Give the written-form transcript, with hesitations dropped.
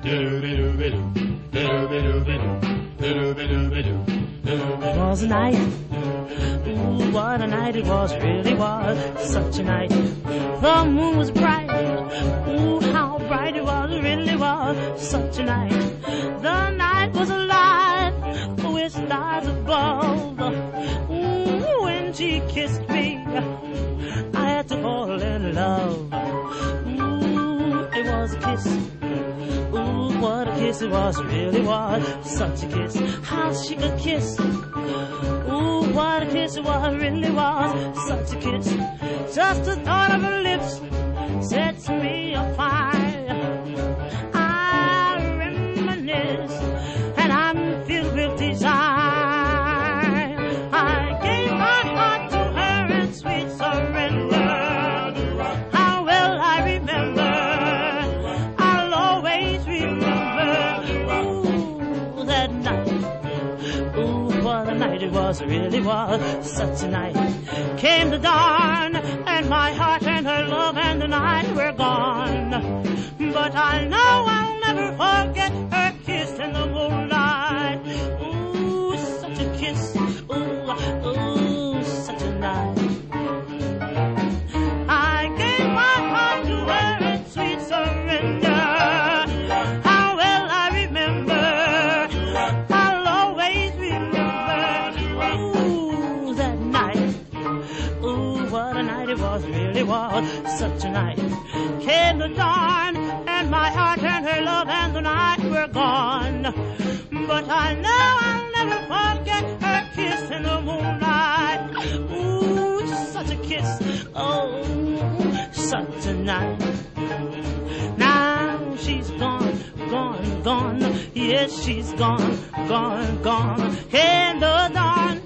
It was a night, ooh, what a night it was, really was, such a night. The moon was bright, ooh, how bright it was, really was, such a night. The night was alive with stars above. Ooh, when she kissed me, I had to fall in love. Ooh, it was a kiss. Ooh, what a kiss it was, really was, such a kiss. How she could kiss. Ooh, what a kiss it was, really was, such a kiss. Just the thought of her lips sets me afire. I reminisce and I'm filled with desire. I gave my heart to her in sweet surrender. How well I remember, I'll always remember. Ooh, that night. Ooh, what a night it was, really was, such a night. Came the dawn, and my heart and her love and the night were gone. But I know I'll never forget her kiss in the moonlight. Ooh, such a kiss, ooh, ooh, such a night. I gave my heart to her in sweet surrender. How well I remember, I'll always remember. Ooh, that night. Ooh, what a night it was, really was, such a night. Came the dawn, and my heart and her love and the night were gone. But I know I'll never forget her kiss in the moonlight. Ooh, such a kiss, oh, such a night. Now she's gone, gone, gone. Yes, she's gone, gone, gone. In the dawn,